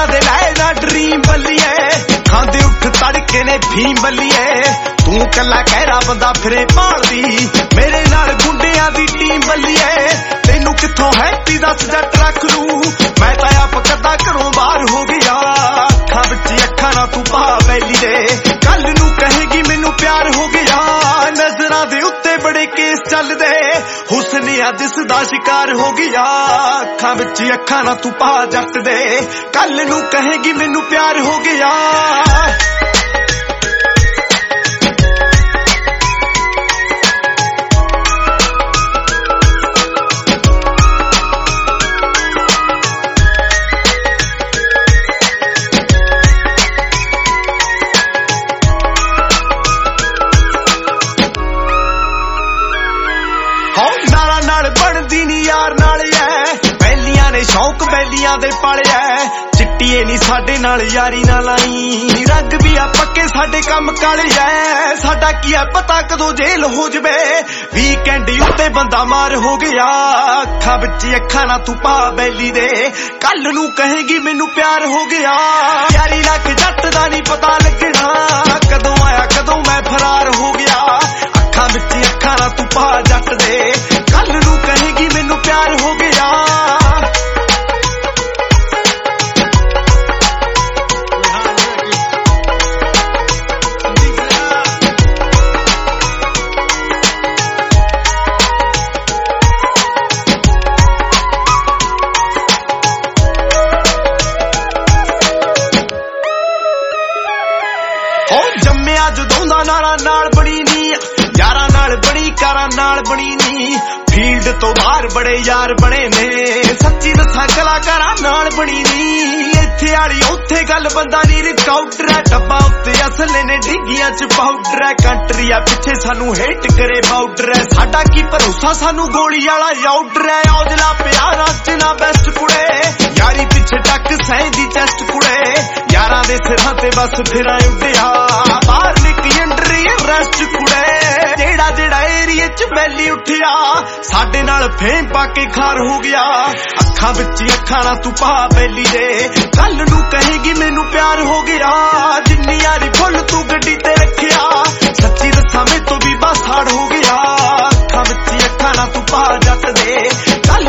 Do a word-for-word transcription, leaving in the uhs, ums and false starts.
दुनिया दे लाए ना ड्रीम बल्लिए खांदे उठ तड़के ने फीम बल्लिए तू कला कहरा बंदा फिरे भालदी मेरे नाल गुंडियां दी टीम बल्लिए तेनू किथों हैप्पी दस जट रख लू मैं तां आप कदा घरों बाहर हो गया अखां विच अखां ना तू पा बैली दे कल नू कहेगी मैनू प्यार हो गया नजरां दे उत्ते बड़े केस चलदे हुस्निया दिसदा शिकार हो गया अखां विच अखां ना तू पा जट दे कल नू कहेगी मैनू प्यार हो गया बनदी नी यार नाल ऐ बैलियां ने शौक बैलियां दे पाले ऐ चिट्टिए नी साडे नाल यारी ना लाई रंग भी आ पक्के साडे कम काले ऐ साडा की है पता कदों जेल हो जवे वीकेंड उत्ते बंदा मार हो गया अखां विच अखां ना तू पा बैली दे कल नू कहेगी मैनू प्यार हो गया यारी लक जट दा नी पता लगना कदों आया कदों मैं फरार हो गया अखां विच अखां ना तू पा जट दे कल नू कहेगी मैनू प्यार हो गया जम्मिया जदों दा नारा नाल बनी नी यारां नाल बनी कारां नाल बनी नी फील्ड तो बाहर बड़े यार बने ने सच्ची दसां कलाकारां नाल बनी नी इत्थे आली उत्थे गल बंदा नी रिकाउटर है डब्बा उत्ते असले ने डिग्गियां च पाउडर है कंट्री आ पिछे सानू हेट करे बाउडर है साडा की भरोसा सानू गोली वाला आउडर है औजला प्यार अज ना बेस्ट कुड़े यारी पिछे टक सैंदी चेस्ट कुड़े यारां दे सिरां ते बस फिरां उड्डिया बाहर निकली अंडर रेस्ट कुड़े जेड़ा जेड़ा एरिया च बैली उठिया साडे नाल फेम पाके खार हो गया अखां विच अखां ना तू पा बैली दे कल नू कहेगी मैनू प्यार हो गया जिन्नी यारी फुल तू गड्डी ते रखिया सच्ची दसां मैं तो भी बस हाड़ हो गया अखां विच अखां ना तू पा जट दे